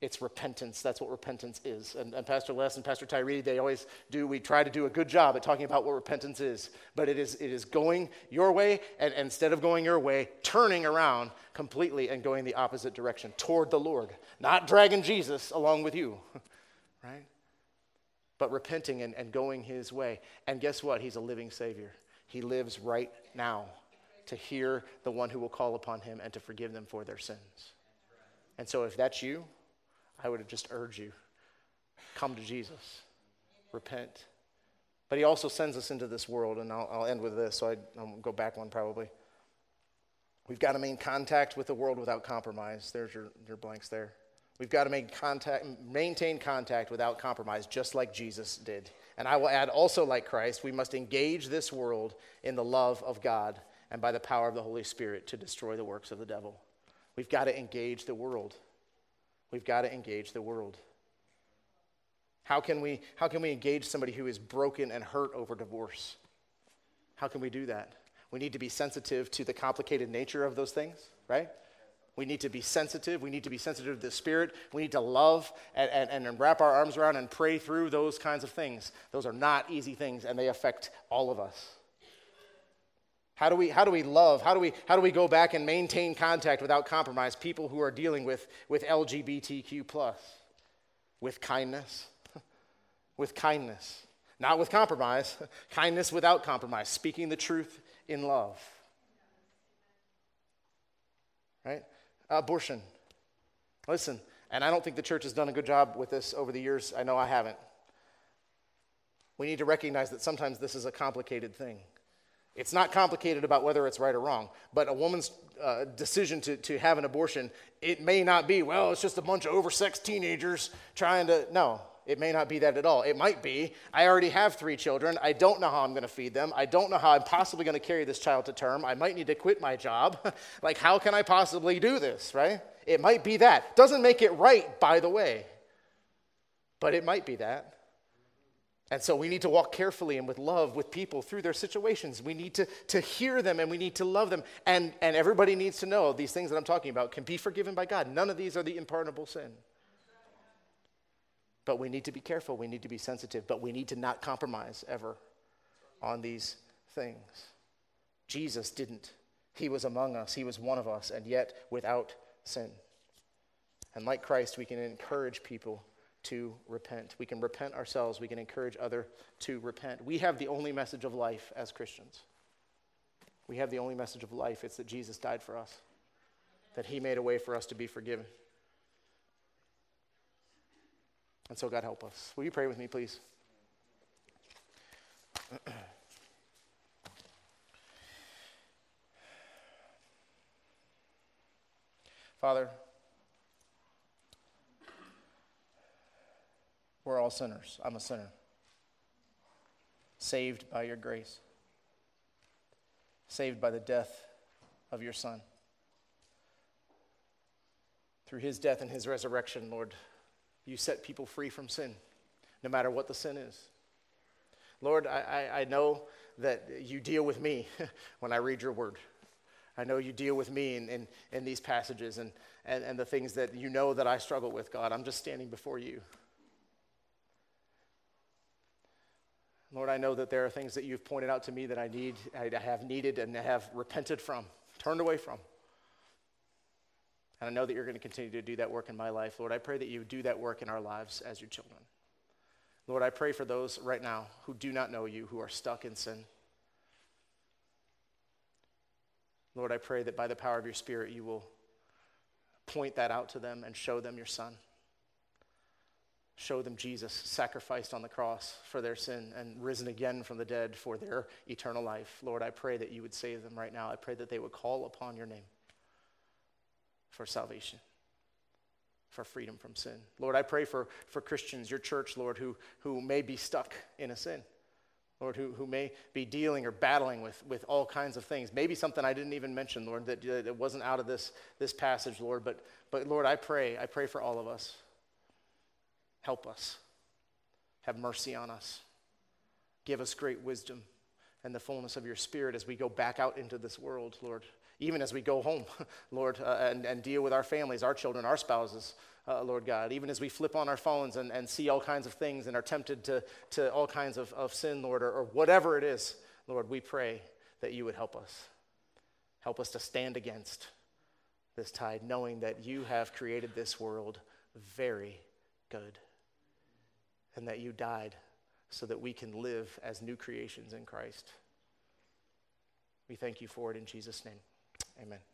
It's repentance. That's what repentance is. And, and Pastor Les and Pastor Tyree, they always do, we try to do a good job at talking about what repentance is. But it is it is going your way, and, and instead of going your way, turning around completely and going the opposite direction toward the Lord. Not dragging Jesus along with you, right? But repenting and, and going his way. And guess what? He's a living Savior. He lives right now to hear the one who will call upon him and to forgive them for their sins. And so if that's you, I would just urge you, come to Jesus, repent. But he also sends us into this world, and I'll, I'll end with this, so I, I'll go back one probably. We've got to maintain contact with the world without compromise. There's your, your blanks there. We've got to make contact, maintain contact without compromise, just like Jesus did. And I will add, also like Christ, we must engage this world in the love of God and by the power of the Holy Spirit to destroy the works of the devil. We've got to engage the world. We've got to engage the world. How can we, how can we engage somebody who is broken and hurt over divorce? How can we do that? We need to be sensitive to the complicated nature of those things, right? We need to be sensitive. We need to be sensitive to the Spirit. We need to love and, and, and wrap our arms around and pray through those kinds of things. Those are not easy things, and they affect all of us. How do we how do we love? How do we how do we go back and maintain contact without compromise people who are dealing with, with L G B T Q plus? With kindness. With kindness. Not with compromise. Kindness without compromise. Speaking the truth in love. Right? Abortion. Listen, and I don't think the church has done a good job with this over the years. I know I haven't. We need to recognize that sometimes this is a complicated thing. It's not complicated about whether it's right or wrong, but a woman's uh, decision to, to have an abortion, it may not be, well, it's just a bunch of oversexed teenagers trying to, no, it may not be that at all. It might be, I already have three children, I don't know how I'm going to feed them, I don't know how I'm possibly going to carry this child to term, I might need to quit my job, like how can I possibly do this, right? It might be that. Doesn't make it right, by the way, but it might be that. And so we need to walk carefully and with love with people through their situations. We need to, to hear them and we need to love them. And, and everybody needs to know these things that I'm talking about can be forgiven by God. None of these are the unpardonable sin. But we need to be careful. We need to be sensitive. But we need to not compromise ever on these things. Jesus didn't. He was among us. He was one of us, and yet without sin. And like Christ, we can encourage people to repent. We can repent ourselves. We can encourage others to repent. We have the only message of life as Christians. We have the only message of life. It's that Jesus died for us, that he made a way for us to be forgiven. And so God help us. Will you pray with me, please? Father, we're all sinners. I'm a sinner. Saved by your grace. Saved by the death of your Son. Through his death and his resurrection, Lord, you set people free from sin, no matter what the sin is. Lord, I, I, I know that you deal with me when I read your word. I know you deal with me in, in, in these passages and, and, and the things that you know that I struggle with, God. I'm just standing before you. Lord, I know that there are things that you've pointed out to me that I need, I have needed and have repented from, turned away from. And I know that you're going to continue to do that work in my life. Lord, I pray that you do that work in our lives as your children. Lord, I pray for those right now who do not know you, who are stuck in sin. Lord, I pray that by the power of your Spirit, you will point that out to them and show them your Son. Show them Jesus sacrificed on the cross for their sin and risen again from the dead for their eternal life. Lord, I pray that you would save them right now. I pray that they would call upon your name for salvation, for freedom from sin. Lord, I pray for, for Christians, your church, Lord, who, who may be stuck in a sin. Lord, who, who may be dealing or battling with, with all kinds of things. Maybe something I didn't even mention, Lord, that, that wasn't out of this, this passage, Lord. But, but Lord, I pray, I pray for all of us. Help us. Have mercy on us. Give us great wisdom and the fullness of your Spirit as we go back out into this world, Lord. even as we go home, Lord, uh, and, and deal with our families, our children, our spouses, uh, Lord God, even as we flip on our phones and, and see all kinds of things and are tempted to, to all kinds of, of sin, Lord, or, or whatever it is, Lord, we pray that you would help us. Help us to stand against this tide, knowing that you have created this world very good and that you died so that we can live as new creations in Christ. We thank you for it in Jesus' name. Amen.